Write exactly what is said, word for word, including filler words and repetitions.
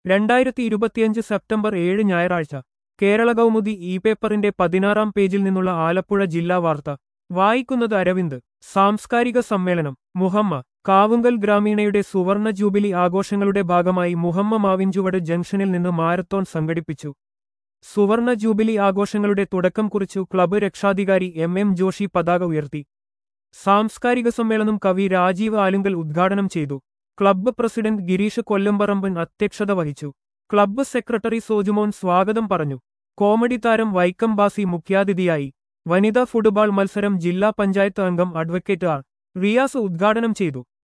രണ്ടായിരത്തി ഇരുപത്തിയഞ്ച് സെപ്റ്റംബർ ഏഴ് ഞായറാഴ്ച കേരള കൗമുദി ഇ പേപ്പറിന്റെ പതിനാറാം പേജിൽ നിന്നുള്ള ആലപ്പുഴ ജില്ലാ വാർത്ത വായിക്കുന്നത് അരവിന്ദ്. സാംസ്കാരിക സമ്മേളനം മുഹമ്മ കാവുങ്കൽ ഗ്രാമീണയുടെ സുവർണ ജൂബിലി ആഘോഷങ്ങളുടെ ഭാഗമായി മുഹമ്മ മാവിൻചുവട് ജംഗ്ഷനിൽ നിന്ന് മാരത്തോൺ സംഘടിപ്പിച്ചു. സുവർണ ജൂബിലി ആഘോഷങ്ങളുടെ തുടക്കം കുറിച്ചു ക്ലബ്ബ് രക്ഷാധികാരി എം എം ജോഷി പതാക ഉയർത്തി. സാംസ്കാരിക സമ്മേളനം കവി രാജീവ് ആലുങ്കൽ ഉദ്ഘാടനം ചെയ്തു. ക്ലബ്ബ് പ്രസിഡന്റ് ഗിരീഷ് കൊല്ലംപറമ്പൻ അധ്യക്ഷത വഹിച്ചു. ക്ലബ്ബ് സെക്രട്ടറി സോജുമോൻ സ്വാഗതം പറഞ്ഞു. കോമഡി താരം വൈക്കം ബാസി മുഖ്യാതിഥിയായി. വനിതാ ഫുട്ബോൾ മത്സരം ജില്ലാ പഞ്ചായത്ത് അംഗം അഡ്വക്കേറ്റ് ആർ റിയാസ് ഉദ്ഘാടനം ചെയ്തു.